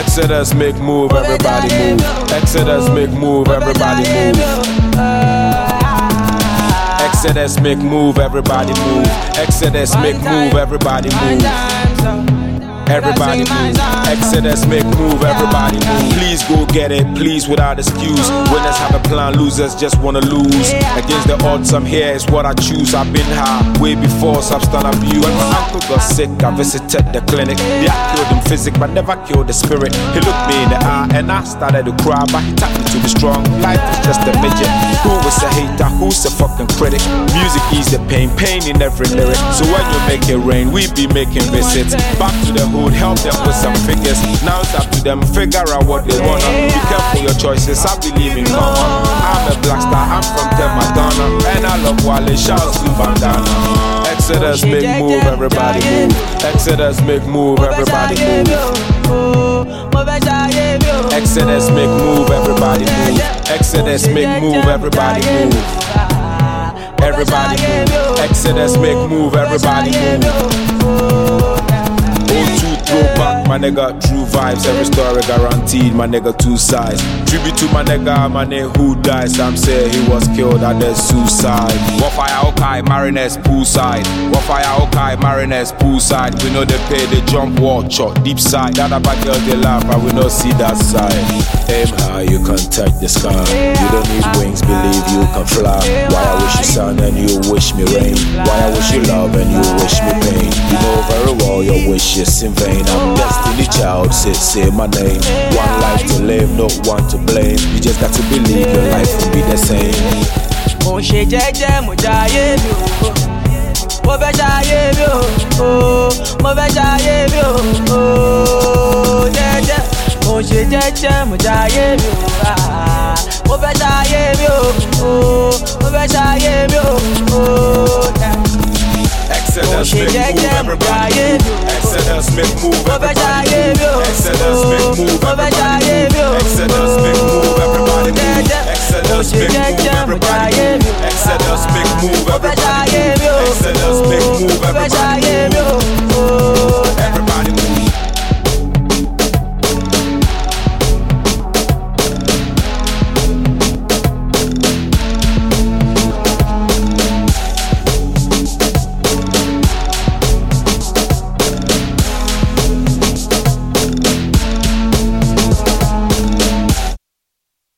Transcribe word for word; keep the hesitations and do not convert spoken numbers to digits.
Exodus make move, everybody move. Exodus make move, everybody move. Exodus make move, everybody move. Exodus make move, everybody move. Everybody move. Exodus make move, everybody move. Please go get it, please without excuse. Winners have a plan, losers just wanna lose. Against the odds, I'm here, it's what I choose. I've been high way before substance abuse. When my uncle got sick, I visited the clinic. They had killed him physic, but never killed the spirit. He looked me in the eye and I started to cry, but he tapped me to be strong. Life is just a midget. Who is a hater? Who's a fucking critic? Music is the pain, pain in every lyric. So when you make it rain, we be making visits back to the hood, help them with some figures. Now it's up to them, figure out what they wanna. Be careful your choices, I believe in karma. I'm a black star, I'm from Temadana, and I love Wale, shouts to Bandana. Exodus make move, everybody move. Exodus make move, everybody move. Exodus make move, everybody move. Exodus make move, everybody move. Everybody move. Exodus make move, everybody move. Throwback, my nigga, true vibes, every story guaranteed, my nigga, two sides. Tribute to my nigga, my nigga who died. Some say he was killed at the suicide. Wafaya Okai, Mariners poolside. Wafaya Okai, Mariners poolside. We know they pay, they jump, walk, shot, deep side. That about girls, they laugh, and we don't see that side. Aim high, you can touch the sky. You don't need wings, believe you can fly. Why I wish you sun and you wish me rain. Why I wish you love and you wish me pain. You know very well your wish is in vain. I'm destiny child, say, say my name. One life to live, no one to blame. You just got to believe your life will be the same. Mo ṣe jẹ́jẹ́ mo jayé mi o, mo fẹ́ jayé mi o, mo fẹ́ jayé mi o, jẹ́jẹ́. Mo ṣe jẹ́jẹ́ mo jayé mi o, mo fẹ́ jayé mi o, mo fẹ́ jayé mi o. Exodus make move, everybody move. Exodus make move, everybody move. Exodus make move, everybody move. Exodus make move, everybody move. Exodus make move, everybody move. Exodus make move, everybody move. Exodus make move, everybody move.